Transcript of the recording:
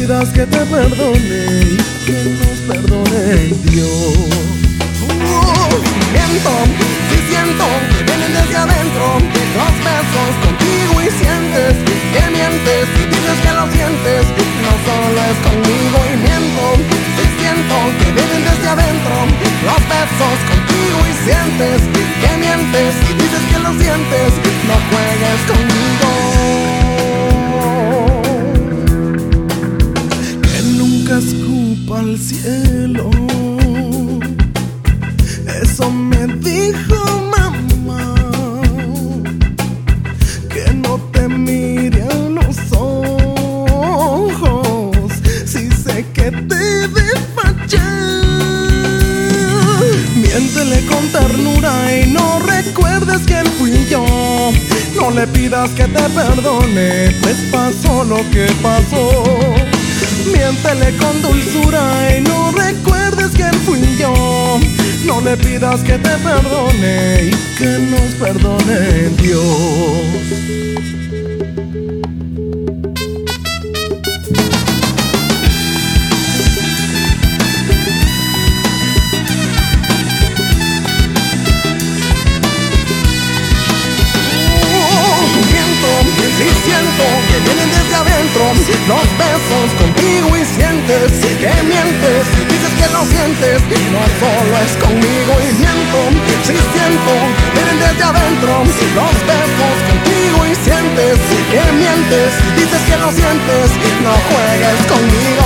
pidas que te perdone y que nos perdone Dios. Miento, si siento que vienen desde adentro los besos contigo y sientes que mientes y dices que lo sientes, no solo es conmigo. Y miento, si siento que vienen desde adentro los besos contigo y sientes que mientes y dices que lo sientes, no juegues conmigo. Que nunca escupa al cielo, eso me dijo mamá. Que no te mire a los ojos, si sé que te desfaché. Miéntele con ternura y no recuerdes quién fui yo. No le pidas que te perdone, pues pasó lo que pasó. Miéntele con dulzura y no recuerdes quién fui yo. No le pidas que te perdone y que nos perdone Dios. Si siento que vienen desde adentro los besos contigo y sientes que mientes y dices que lo sientes, no solo es conmigo. Y miento, si siento que vienen desde adentro los besos contigo y sientes que mientes y dices que lo sientes, no juegues conmigo.